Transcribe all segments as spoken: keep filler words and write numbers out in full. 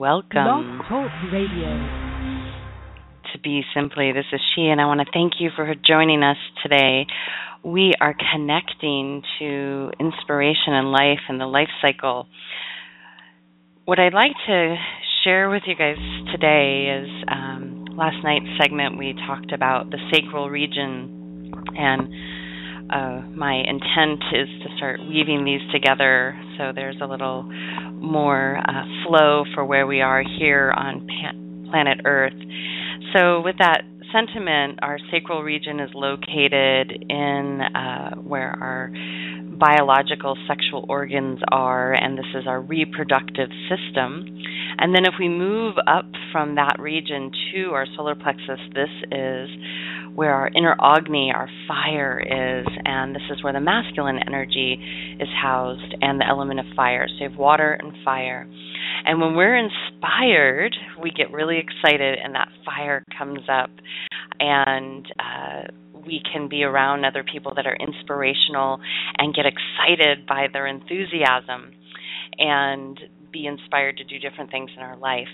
Blog welcome Talk Radio. to Be Simply. This is she, and I want to thank you for joining us today. We are connecting to inspiration in life and the life cycle. What I'd like to share with you guys today is um, last night's segment we talked about the sacral region, and uh, my intent is to start weaving these together so there's a little more uh, flow for where we are here on pa- planet Earth. So with that sentiment, our sacral region is located in uh, where our biological sexual organs are, and this is our reproductive system. And then if we move up from that region to our solar plexus, this is where our inner Agni, our fire, is, and this is where the masculine energy is housed and the element of fire. So you have water and fire. And when we're inspired, we get really excited and that fire comes up, and uh, we can be around other people that are inspirational and get excited by their enthusiasm and be inspired to do different things in our life.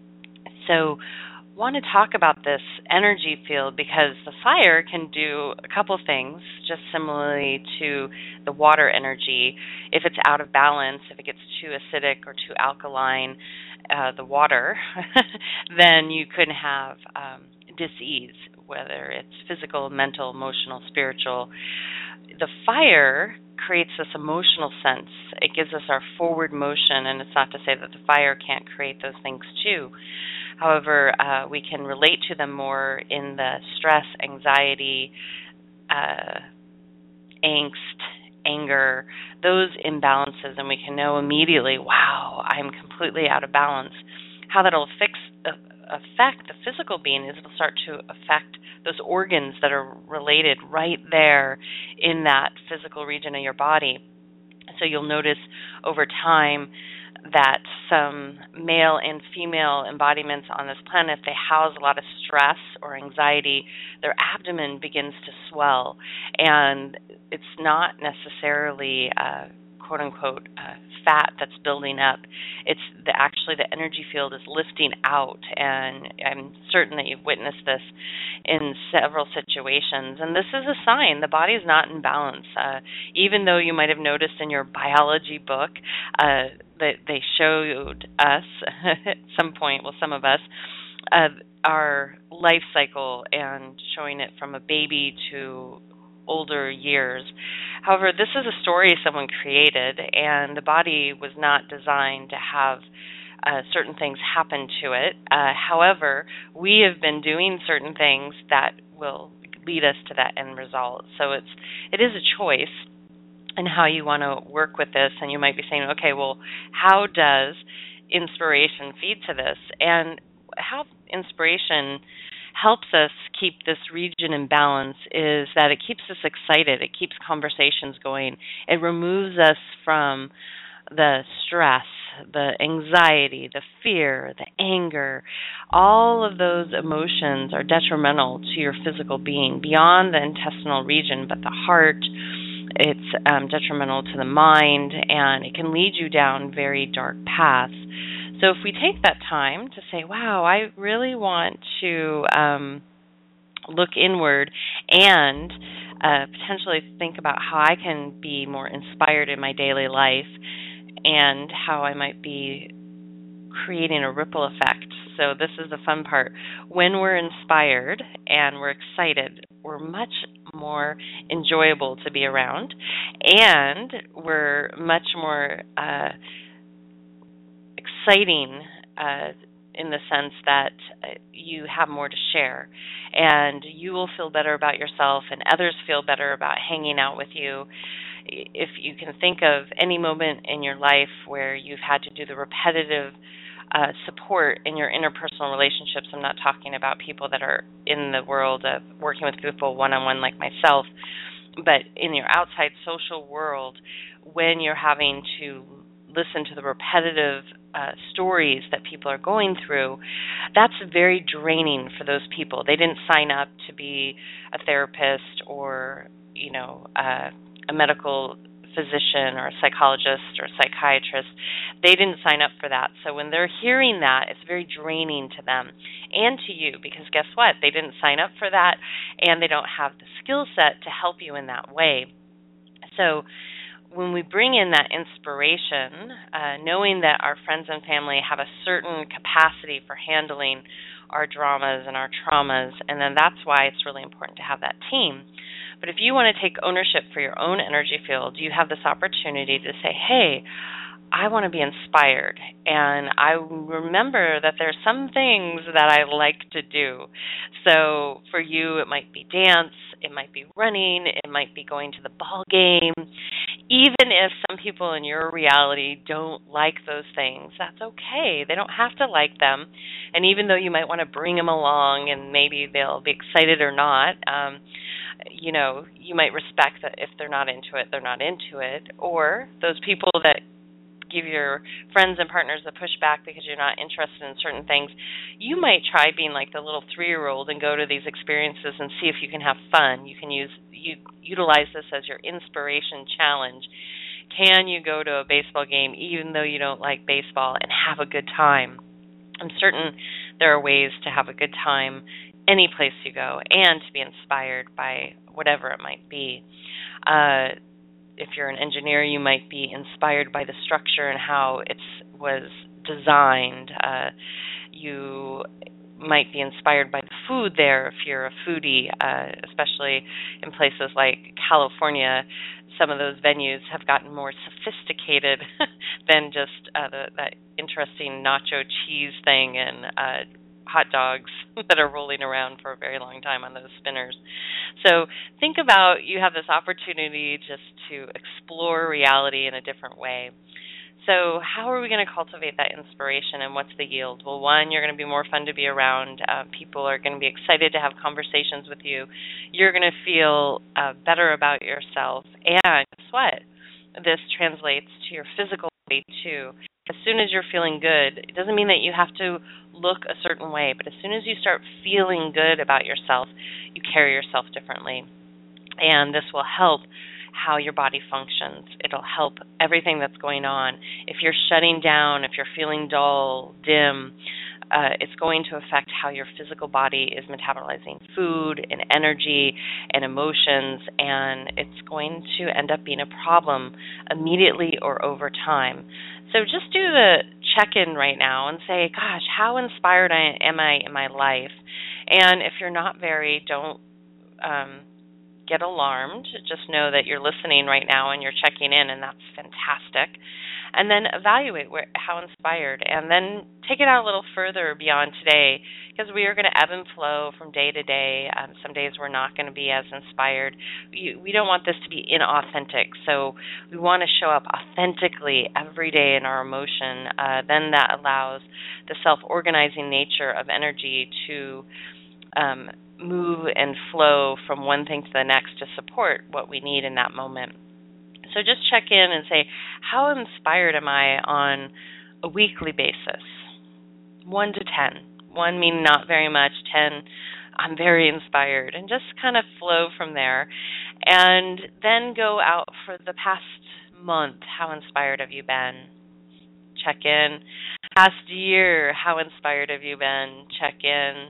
So I want to talk about this energy field because the fire can do a couple things, just similarly to the water energy. If it's out of balance, if it gets too acidic or too alkaline, uh, the water, then you could have um, dis-ease, whether it's physical, mental, emotional, spiritual. The fire creates this emotional sense. It gives us our forward motion, and it's not to say that the fire can't create those things too. However, uh, we can relate to them more in the stress, anxiety, uh, angst, anger, those imbalances, and we can know immediately, wow, I'm completely out of balance. How that'll fix, uh, affect the physical being is it'll start to affect those organs that are related right there in that physical region of your body. So you'll notice over time that some male and female embodiments on this planet, they house a lot of stress or anxiety, their abdomen begins to swell. And it's not necessarily uh, quote-unquote uh, fat that's building up. It's the, actually the energy field is lifting out, and I'm certain that you've witnessed this in several situations. And this is a sign the body is not in balance. Uh, even though you might have noticed in your biology book uh, that they showed us at some point, well, some of us, uh, our life cycle and showing it from a baby to older years. However, this is a story someone created, and the body was not designed to have uh, certain things happen to it. Uh, however, we have been doing certain things that will lead us to that end result. So it's it is a choice in how you want to work with this, and you might be saying, okay, well, how does inspiration feed to this? And how inspiration helps us keep this region in balance is that it keeps us excited. It keeps conversations going. It removes us from the stress, the anxiety, the fear, the anger. All of those emotions are detrimental to your physical being beyond the intestinal region, but the heart, it's um, detrimental to the mind, and it can lead you down very dark paths. So if we take that time to say, wow, I really want to um, look inward and uh, potentially think about how I can be more inspired in my daily life and how I might be creating a ripple effect. So this is the fun part. When we're inspired and we're excited, we're much more enjoyable to be around, and we're much more uh, exciting uh, in the sense that uh, you have more to share, and you will feel better about yourself, and others feel better about hanging out with you. If you can think of any moment in your life where you've had to do the repetitive uh, support in your interpersonal relationships, I'm not talking about people that are in the world of working with people one-on-one like myself, but in your outside social world, when you're having to listen to the repetitive uh, stories that people are going through, that's very draining for those people. They didn't sign up to be a therapist or, you know, uh, a medical physician or a psychologist or a psychiatrist. They didn't sign up for that. So when they're hearing that, it's very draining to them and to you, because guess what? They didn't sign up for that, and they don't have the skill set to help you in that way. So when we bring in that inspiration, uh, knowing that our friends and family have a certain capacity for handling our dramas and our traumas, and then that's why it's really important to have that team. But if you want to take ownership for your own energy field, you have this opportunity to say, hey, I want to be inspired, and I remember that there's some things that I like to do. So for you, it might be dance, it might be running, it might be going to the ball game. Even if some people in your reality don't like those things, that's okay. They don't have to like them. And even though you might want to bring them along and maybe they'll be excited or not, um, you know, you might respect that if they're not into it, they're not into it. Or those people that give your friends and partners the pushback because you're not interested in certain things, you might try being like the little three-year-old and go to these experiences and see if you can have fun. You can use you utilize this as your inspiration challenge. Can you go to a baseball game even though you don't like baseball and have a good time? I'm certain there are ways to have a good time any place you go and to be inspired by whatever it might be. Uh, If you're an engineer, you might be inspired by the structure and how it was designed. Uh, you might be inspired by the food there if you're a foodie, uh, especially in places like California. Some of those venues have gotten more sophisticated than just uh, the, that interesting nacho cheese thing and uh, hot dogs that are rolling around for a very long time on those spinners. So think about, you have this opportunity just to explore reality in a different way. So how are we going to cultivate that inspiration, and what's the yield? Well, one, you're going to be more fun to be around. Uh, people are going to be excited to have conversations with you. You're going to feel uh, better about yourself. And guess what? This translates to your physical body, too. As soon as you're feeling good, it doesn't mean that you have to look a certain way, but as soon as you start feeling good about yourself, you carry yourself differently. And this will help how your body functions. It'll help everything that's going on. If you're shutting down, if you're feeling dull, dim, uh, it's going to affect how your physical body is metabolizing food and energy and emotions, and it's going to end up being a problem immediately or over time. So just do the check-in right now and say, gosh, how inspired I, am I in my life? And if you're not very, don't um, get alarmed. Just know that you're listening right now and you're checking in, and that's fantastic. And then evaluate where, how inspired, and then take it out a little further beyond today, because we are going to ebb and flow from day to day. Um, some days we're not going to be as inspired. We, we don't want this to be inauthentic, so we want to show up authentically every day in our emotion. Uh, then that allows the self-organizing nature of energy to um, move and flow from one thing to the next to support what we need in that moment. So just check in and say, how inspired am I on a weekly basis? One to ten. One meaning not very much, ten, I'm very inspired. And just kind of flow from there. And then go out for the past month. How inspired have you been? Check in. Past year, how inspired have you been? Check in.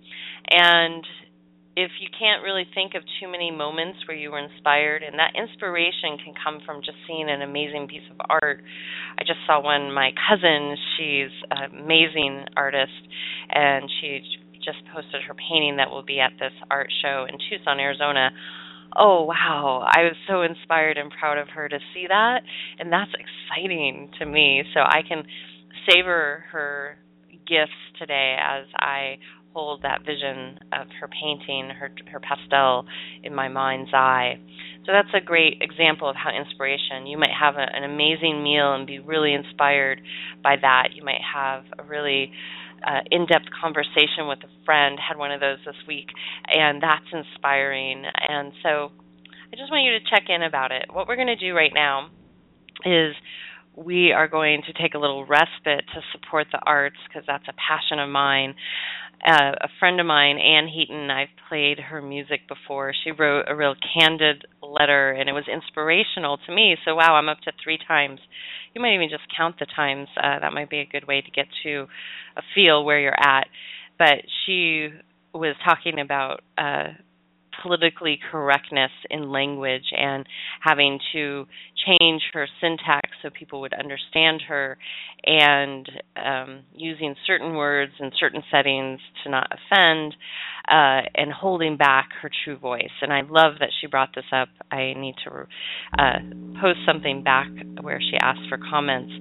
And if you can't really think of too many moments where you were inspired, and that inspiration can come from just seeing an amazing piece of art. I just saw one, my cousin, she's an amazing artist, and she just posted her painting that will be at this art show in Tucson, Arizona. Oh, wow, I was so inspired and proud of her to see that, and that's exciting to me. So I can savor her gifts today as I hold that vision of her painting, her her pastel in my mind's eye. So that's a great example of how inspiration, you might have a, an amazing meal and be really inspired by that. You might have a really uh, in-depth conversation with a friend, had one of those this week, and that's inspiring. And so I just want you to check in about it. What we're going to do right now is we are going to take a little respite to support the arts because that's a passion of mine. Uh, a friend of mine, Ann Heaton, I've played her music before. She wrote a real candid letter, and it was inspirational to me. So, wow, I'm up to three times. You might even just count the times. Uh, that might be a good way to get to a feel where you're at. But she was talking about uh, politically correctness in language and having to change her syntax so people would understand her, and um, using certain words in certain settings to not offend, uh, and holding back her true voice. And I love that she brought this up. I need to uh, post something back where she asked for comments.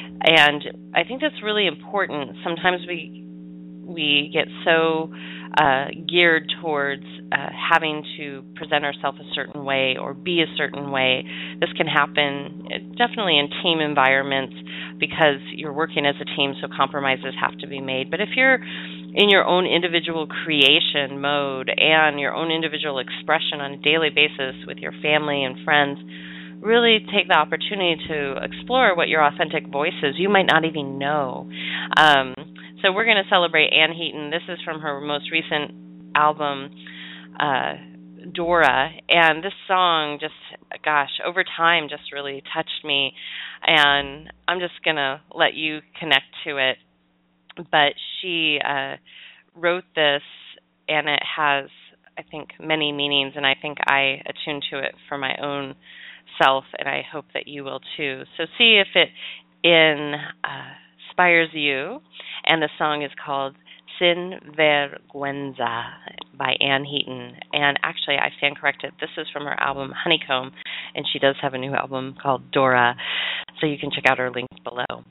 And I think that's really important. Sometimes we we get so uh, geared towards uh, having to present ourselves a certain way or be a certain way. This can happen definitely in team environments because you're working as a team, so compromises have to be made. But if you're in your own individual creation mode and your own individual expression on a daily basis with your family and friends, really take the opportunity to explore what your authentic voice is. You might not even know. Um, So we're going to celebrate Ann Heaton. This is from her most recent album, uh, Dora. And this song just, gosh, over time just really touched me. And I'm just going to let you connect to it. But she uh, wrote this, and it has, I think, many meanings. And I think I attune to it for my own self, and I hope that you will too. So see if it in... Uh, inspires you, and the song is called Sin Vergüenza by Ann Heaton. And actually, I stand corrected. This is from her album Honeycomb, and she does have a new album called Dora, so you can check out her link below.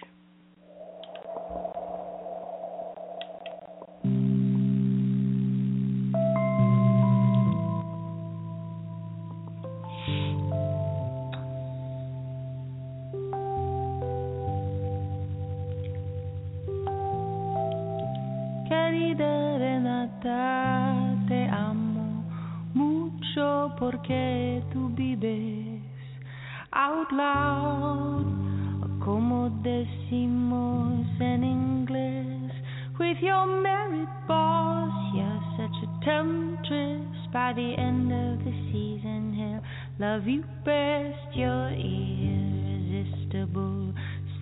Te amo mucho porque tú vives out loud, como decimos en inglés, with your merit boss. You're such a temptress. By the end of the season, he'll love you best. You're irresistible,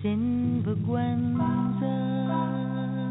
sinvergüenza.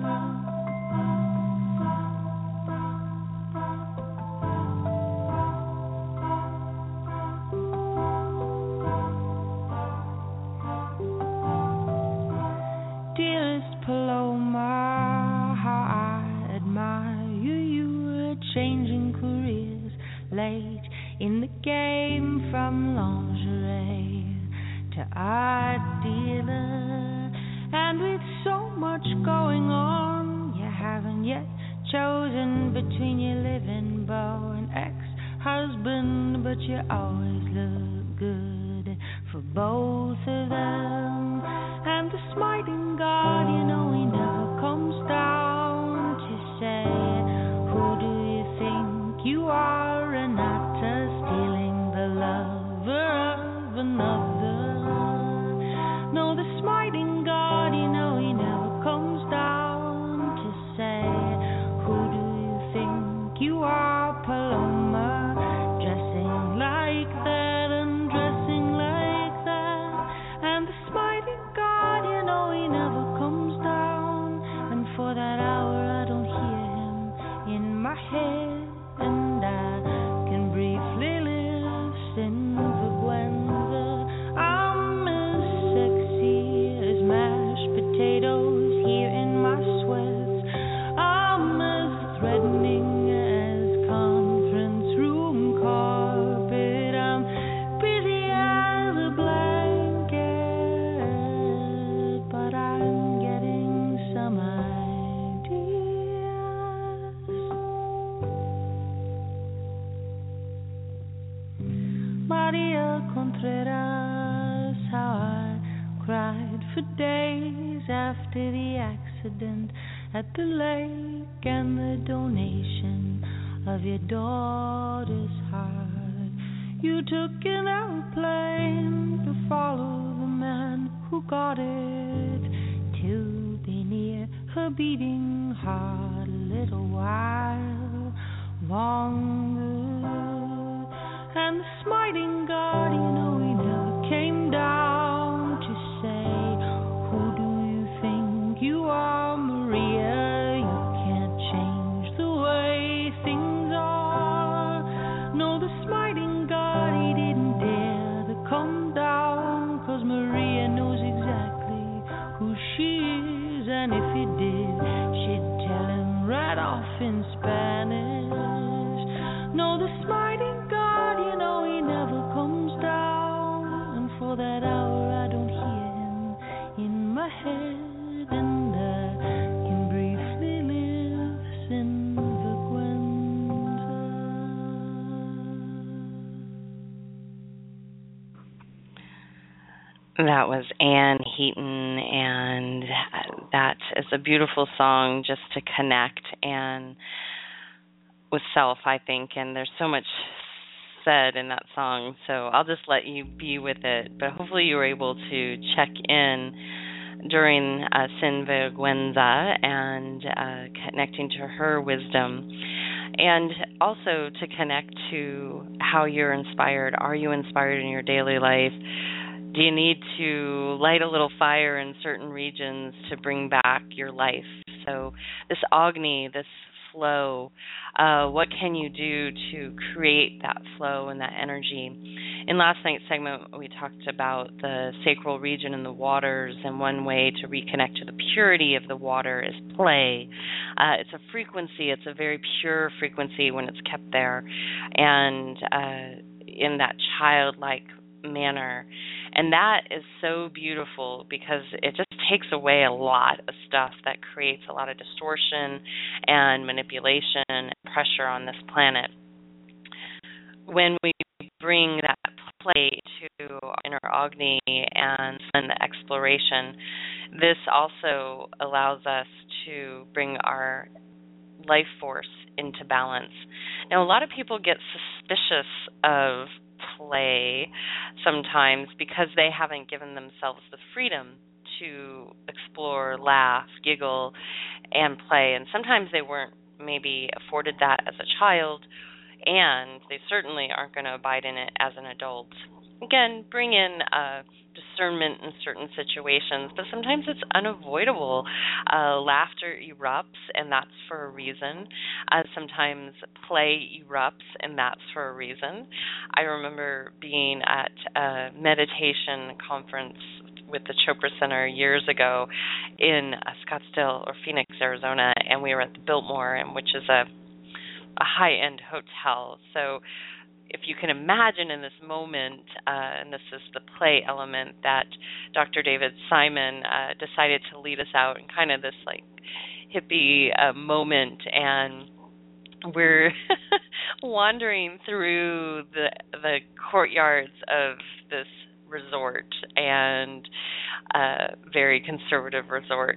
Paloma, how I admire you. You were changing careers late in the game, from lingerie to art dealer. And with so much going on, you haven't yet chosen between your living beau and ex-husband, but you always look good for both of them. And the smiting God, you know he never comes down to say, who do you think you are, Renata, stealing the lover of another? No, the smiting God, you know he never comes down to say, who do you think you are, Paloma, dressing like that and dressing like that? And the smiting God, you know he never comes down, and for that hour I don't hear him in my head, and I can briefly live sin vergüenza. I'm as sexy as mashed potatoes here in my sweats. I'm as threatening as conference room carpet. I'm busy as a blanket, but I'm getting some ideas. Maria Contreras, how I cried for days after the accident at the lake and the donation of your daughter's heart. You took an airplane to follow the man who got it, to be near her beating heart a little while longer. And the smiting guardian, oh, he never came down to say, who do you think you are, Maria? You can't change the way things are. No, the smiting guard, he didn't dare to come down, 'cause Maria knows exactly who she is, and if he did, she'd tell him right off in Spanish. No, the smiting guard, you know, he never comes down, and for that hour I don't hear him in my head, and I can briefly live sin vergüenza. That was Anne Heaton, and that is a beautiful song just to connect and with self, I think, and there's so much said in that song, so I'll just let you be with it, but hopefully you were able to check in during uh, Sin Vergüenza and uh, connecting to her wisdom, and also to connect to how you're inspired. Are you inspired in your daily life? Do you need to light a little fire in certain regions to bring back your life? So this Agni, this flow, uh, what can you do to create that flow and that energy? In last night's segment, we talked about the sacral region and the waters, and one way to reconnect to the purity of the water is play. Uh, it's a frequency, it's a very pure frequency when it's kept there, and uh, in that childlike manner. And that is so beautiful because it just takes away a lot of stuff that creates a lot of distortion and manipulation and pressure on this planet. When we bring that play to our inner Agni and the exploration, this also allows us to bring our life force into balance. Now, a lot of people get suspicious of play sometimes because they haven't given themselves the freedom to explore, laugh, giggle, and play. And sometimes they weren't maybe afforded that as a child, and they certainly aren't going to abide in it as an adult. Again, bring in uh, discernment in certain situations, but sometimes it's unavoidable. Uh, laughter erupts, and that's for a reason. Uh, sometimes play erupts, and that's for a reason. I remember being at a meditation conference with the Chopra Center years ago in uh, Scottsdale or Phoenix, Arizona, and we were at the Biltmore, and which is a, a high-end hotel. So if you can imagine in this moment, uh, and this is the play element, that Doctor David Simon uh, decided to lead us out in kind of this like hippie uh, moment, and we're wandering through the the courtyards of this resort, and uh, very conservative resort.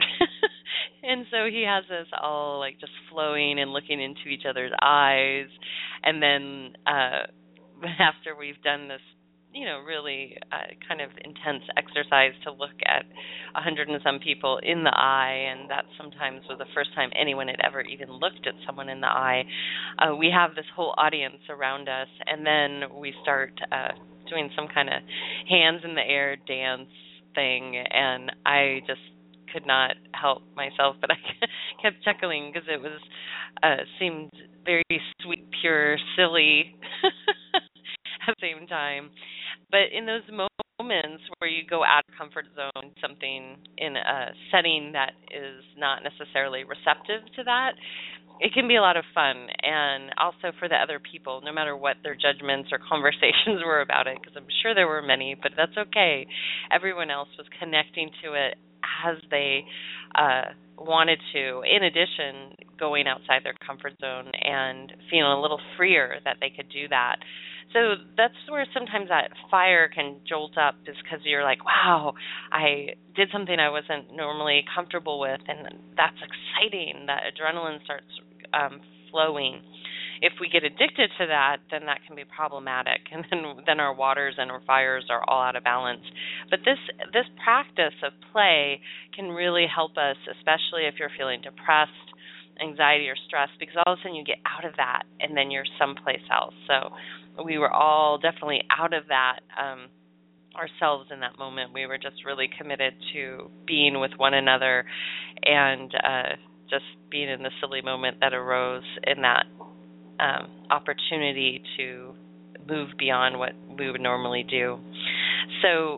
And so he has us all like just flowing and looking into each other's eyes, and then uh, after we've done this, you know, really uh, kind of intense exercise to look at a hundred and some people in the eye, and that sometimes was the first time anyone had ever even looked at someone in the eye, uh, we have this whole audience around us, and then we start uh, doing some kind of hands in the air dance thing, and I just could not help myself, but I kept chuckling because it was uh, seemed very sweet, pure, silly at the same time. But in those moments where you go out of comfort zone, something in a setting that is not necessarily receptive to that, it can be a lot of fun, and also for the other people, no matter what their judgments or conversations were about it, because I'm sure there were many, but that's okay. Everyone else was connecting to it as they uh, wanted to, in addition, going outside their comfort zone and feeling a little freer that they could do that. So that's where sometimes that fire can jolt up, is because you're like, wow, I did something I wasn't normally comfortable with, and that's exciting. That adrenaline starts um, flowing. If we get addicted to that, then that can be problematic, and then then our waters and our fires are all out of balance. But this this practice of play can really help us, especially if you're feeling depressed, anxiety, or stress, because all of a sudden you get out of that and then you're someplace else. So we were all definitely out of that um, ourselves in that moment. We were just really committed to being with one another and uh, just being in the silly moment that arose in that um, opportunity to move beyond what we would normally do. So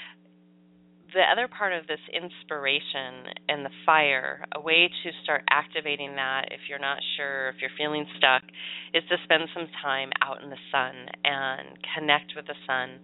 the other part of this inspiration and the fire, a way to start activating that if you're not sure, if you're feeling stuck, is to spend some time out in the sun and connect with the sun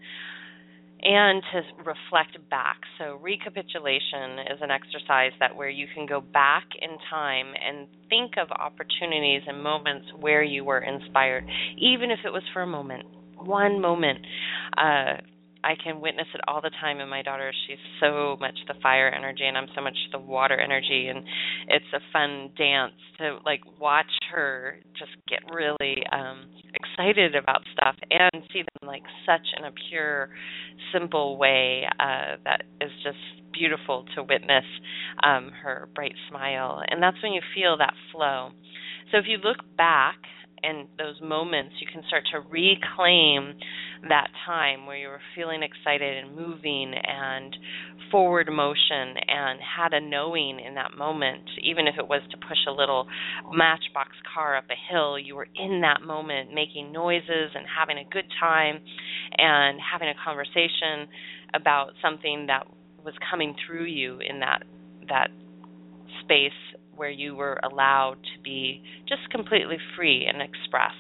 and to reflect back. So recapitulation is an exercise that where you can go back in time and think of opportunities and moments where you were inspired, even if it was for a moment, one moment. Uh, I can witness it all the time in my daughter. She's so much the fire energy, and I'm so much the water energy, and it's a fun dance to like watch her just get really um, excited about stuff and see them like such in a pure, simple way uh, that is just beautiful to witness um, her bright smile, and that's when you feel that flow. So if you look back and those moments, you can start to reclaim that time where you were feeling excited and moving and forward motion and had a knowing in that moment. Even if it was to push a little matchbox car up a hill, you were in that moment making noises and having a good time and having a conversation about something that was coming through you in that that space where you were allowed to be just completely free and express.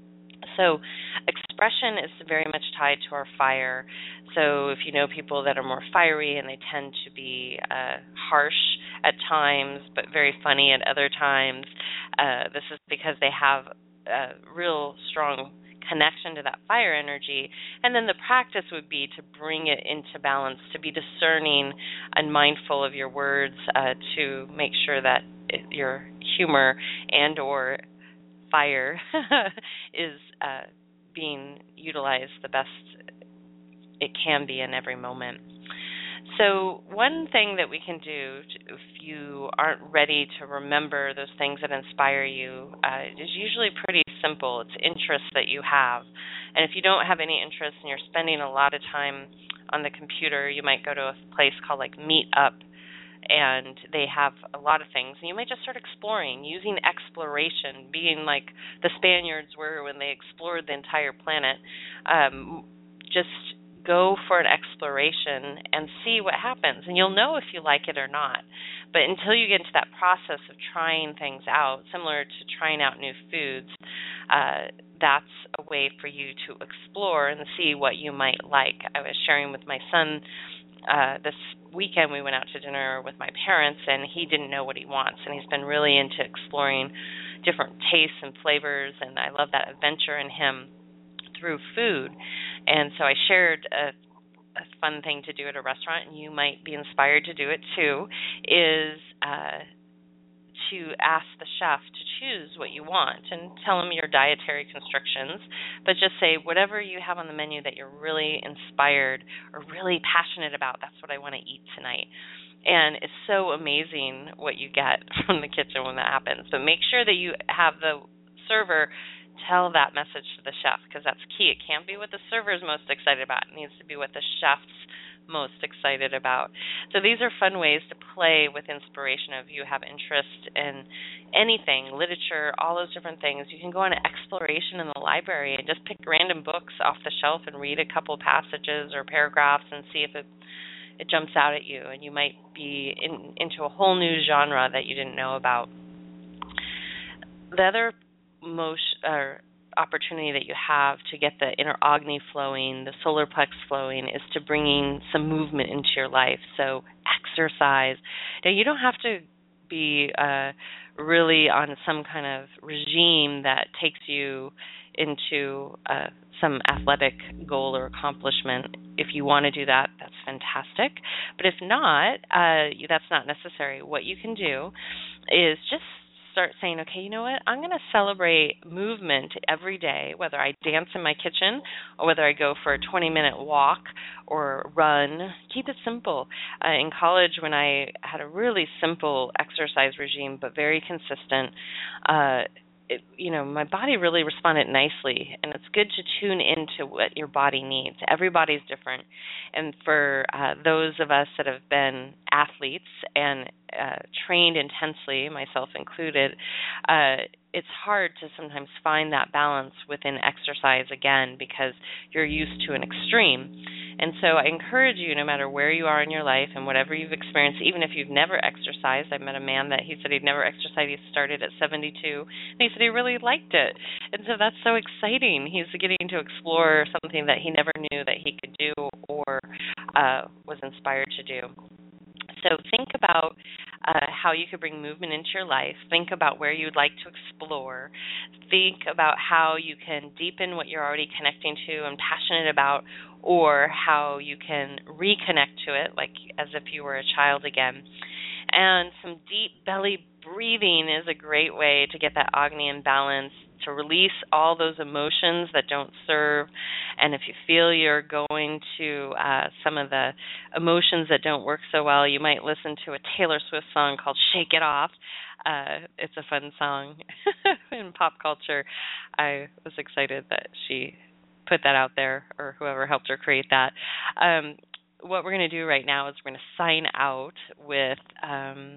So expression is very much tied to our fire. So if you know people that are more fiery and they tend to be uh, harsh at times but very funny at other times, uh, this is because they have a real strong connection to that fire energy. And then the practice would be to bring it into balance, to be discerning and mindful of your words, uh, to make sure that it, your humor and or fire is uh, being utilized the best it can be in every moment. So one thing that we can do to, if you aren't ready to remember those things that inspire you, uh, is usually pretty simple. It's interests that you have. And if you don't have any interest and you're spending a lot of time on the computer, you might go to a place called like Meetup, and they have a lot of things. And you might just start exploring, using exploration, being like the Spaniards were when they explored the entire planet. Um, just go for an exploration and see what happens. And you'll know if you like it or not. But until you get into that process of trying things out, similar to trying out new foods, uh, that's a way for you to explore and see what you might like. I was sharing with my son uh, this weekend, we went out to dinner with my parents, and he didn't know what he wants. And he's been really into exploring different tastes and flavors, and I love that adventure in him through food. And so I shared a, a fun thing to do at a restaurant, and you might be inspired to do it too, is uh, to ask the chef to choose what you want and tell him your dietary constrictions, but just say whatever you have on the menu that you're really inspired or really passionate about, that's what I want to eat tonight. And it's so amazing what you get from the kitchen when that happens. But make sure that you have the server tell that message to the chef, because that's key. It can't be what the server is most excited about. It needs to be what the chef's most excited about. So these are fun ways to play with inspiration. If you have interest in anything, literature, all those different things, you can go on an exploration in the library and just pick random books off the shelf and read a couple passages or paragraphs and see if it it jumps out at you, and you might be in, into a whole new genre that you didn't know about. The other most uh, opportunity that you have to get the inner Agni flowing, the solar plex flowing, is to bringing some movement into your life. So exercise. Now, you don't have to be uh, really on some kind of regime that takes you into uh, some athletic goal or accomplishment. If you want to do that, that's fantastic. But if not, uh, that's not necessary. What you can do is just start saying, okay, you know what? I'm going to celebrate movement every day, whether I dance in my kitchen or whether I go for a twenty-minute walk or run. Keep it simple. Uh, in college, when I had a really simple exercise regime but very consistent, uh, it, you know, my body really responded nicely, and it's good to tune into what your body needs. Everybody's different, and for uh, those of us that have been athletes and uh, trained intensely, myself included, uh, it's hard to sometimes find that balance within exercise again because you're used to an extreme. And so I encourage you, no matter where you are in your life and whatever you've experienced, even if you've never exercised. I met a man that he said he'd never exercised. He started at seventy-two, and he said he really liked it. And so that's so exciting. He's getting to explore something that he never knew that he could do or uh, was inspired to do. So think about uh, how you could bring movement into your life. Think about where you'd like to explore. Think about how you can deepen what you're already connecting to and passionate about, or how you can reconnect to it, like as if you were a child again. And some deep belly breathing is a great way to get that Agni in balance, to release all those emotions that don't serve. And if you feel you're going to uh, some of the emotions that don't work so well, you might listen to a Taylor Swift song called Shake It Off. Uh, it's a fun song in pop culture. I was excited that she put that out there, or whoever helped her create that. Um, what we're going to do right now is we're going to sign out with um,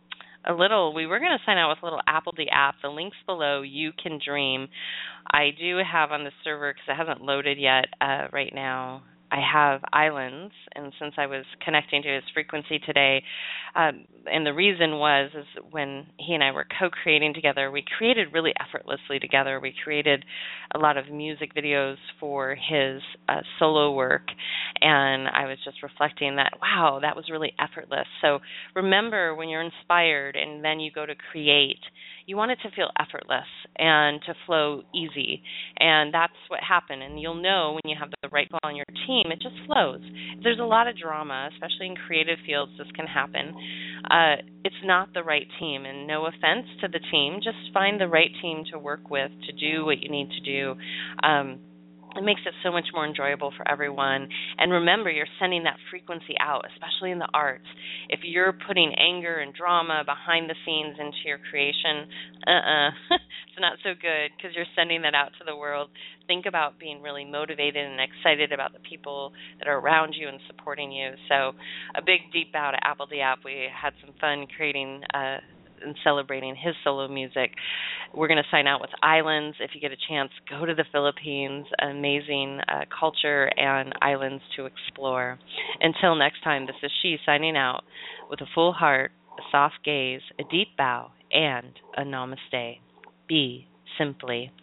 a little, we were going to sign out with a little Appledy app. The link's below. You can dream. I do have on the server, because it hasn't loaded yet uh, right now, I have islands, and since I was connecting to his frequency today, um, and the reason was is when he and I were co-creating together, we created really effortlessly together. We created a lot of music videos for his uh, solo work, and I was just reflecting that, wow, that was really effortless. So remember, when you're inspired and then you go to create, you want it to feel effortless and to flow easy, and that's what happened. And you'll know when you have the right people on your team, it just flows. If there's a lot of drama, especially in creative fields, this can happen. Uh, it's not the right team, and no offense to the team, just find the right team to work with to do what you need to do. Um, It makes it so much more enjoyable for everyone. And remember, you're sending that frequency out, especially in the arts. If you're putting anger and drama behind the scenes into your creation, uh-uh, it's not so good, because you're sending that out to the world. Think about being really motivated and excited about the people that are around you and supporting you. So a big deep bow to Appledy App. We had some fun creating uh and celebrating his solo music. We're going to sign out with islands. If you get a chance, go to the Philippines. Amazing uh, culture and islands to explore. Until next time, this is She signing out with a full heart, a soft gaze, a deep bow, and a namaste. Be simply.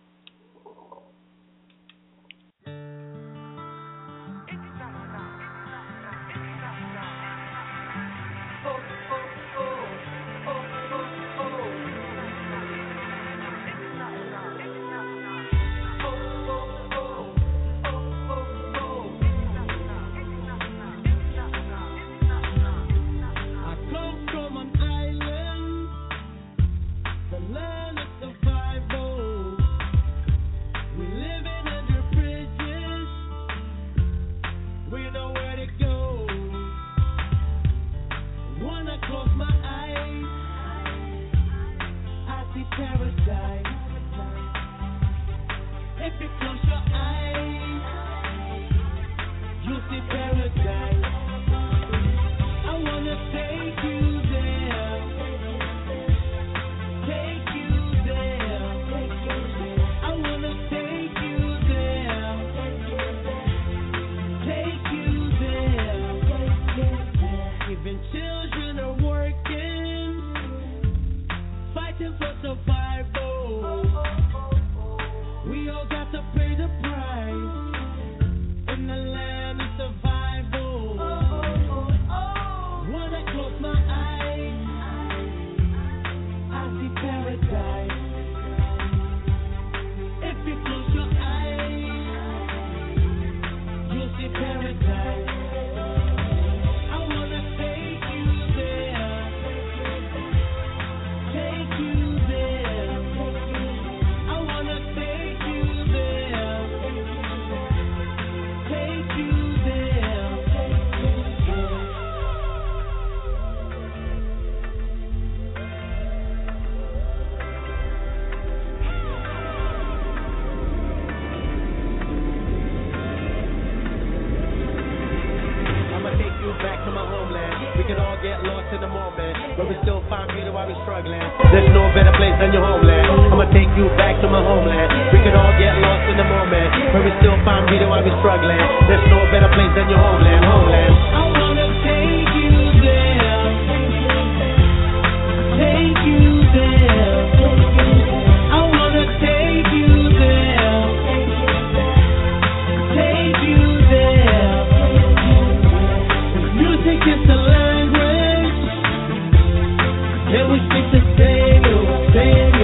Take you there. There's no better place than your homeland. I'ma take you back to my homeland. We can all get lost in the moment, but we still find beauty while we're struggling. There's no better place than your homeland, homeland. I wanna take you there, take you there. I wanna take you there, take you there. Music is the language, and we speak the same, same.